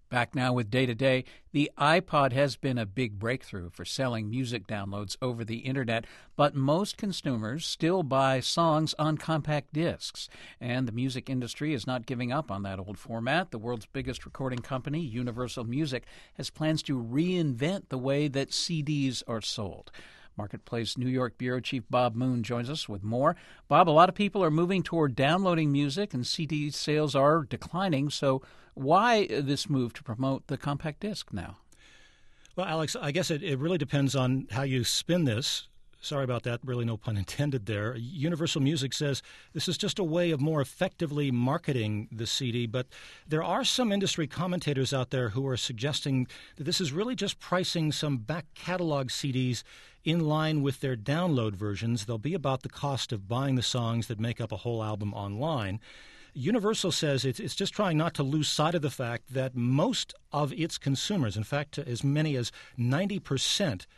Back now with Day to Day. The iPod has been a big breakthrough for selling music downloads over the internet, but most consumers still buy songs on compact discs. And the music industry is not giving up on that old format. The world's biggest recording company, Universal Music, has plans to reinvent the way that CDs are sold. Marketplace New York Bureau Chief Bob Moon joins us with more. Bob, a lot of people are moving toward downloading music, and CD sales are declining. So why this move to promote the compact disc now? Well, Alex, I guess it really depends on how you spin this. Sorry about that. Really no pun intended there. Universal Music says this is just a way of more effectively marketing the CD, but there are some industry commentators out there who are suggesting that this is really just pricing some back catalog CDs in line with their download versions. They'll be about the cost of buying the songs that make up a whole album online. Universal says it's just trying not to lose sight of the fact that most of its consumers, in fact, as many as 90%,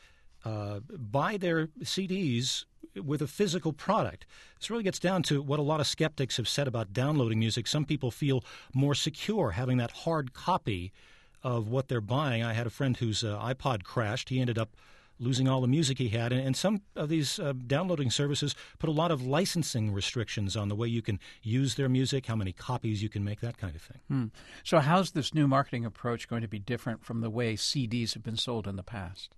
buy their CDs with a physical product. This really gets down to what a lot of skeptics have said about downloading music. Some people feel more secure having that hard copy of what they're buying. I had a friend whose iPod crashed. He ended up losing all the music he had. And some of these downloading services put a lot of licensing restrictions on the way you can use their music, how many copies you can make, that kind of thing. So how's this new marketing approach going to be different from the way CDs have been sold in the past?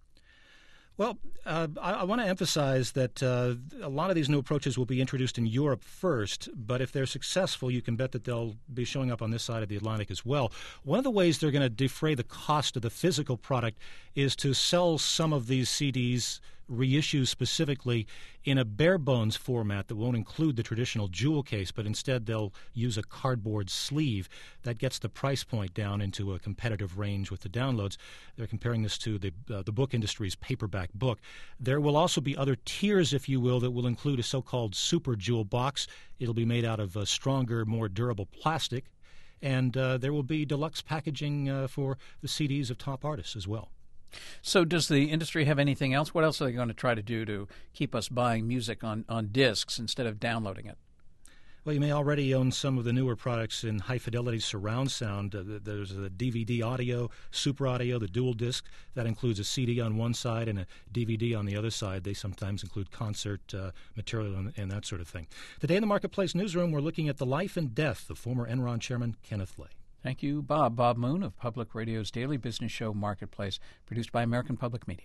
Well, I want to emphasize that a lot of these new approaches will be introduced in Europe first, but if they're successful, you can bet that they'll be showing up on this side of the Atlantic as well. One of the ways they're going to defray the cost of the physical product is to sell some of these CDs, reissues specifically, in a bare-bones format that won't include the traditional jewel case, but instead they'll use a cardboard sleeve. That gets the price point down into a competitive range with the downloads. They're comparing this to the book industry's paperback book. There will also be other tiers, if you will, that will include a so-called super jewel box. It'll be made out of stronger, more durable plastic, and there will be deluxe packaging for the CDs of top artists as well. So does the industry have anything else? What else are they going to try to do to keep us buying music on discs instead of downloading it? Well, you may already own some of the newer products in high-fidelity surround sound. There's the DVD audio, super audio, the dual disc. That includes a CD on one side and a DVD on the other side. They sometimes include concert material and that sort of thing. Today in the Marketplace newsroom, we're looking at the life and death of former Enron chairman Kenneth Lay. Thank you, Bob. Bob Moon of Public Radio's daily business show Marketplace, produced by American Public Media.